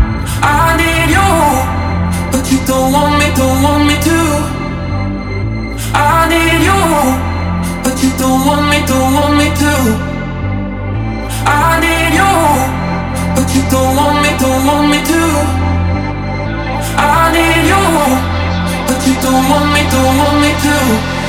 I need you, but you don't want me to. I need you, but you don't want me to. I need you, but you don't want me to. I need you, but you don't want me to.